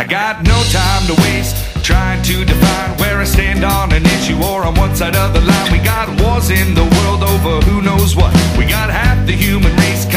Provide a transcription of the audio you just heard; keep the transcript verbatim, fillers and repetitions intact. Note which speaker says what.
Speaker 1: I got no time to waste trying to define where I stand on an issue or on one side of the line. We got wars in the world over who knows what. We got half the human race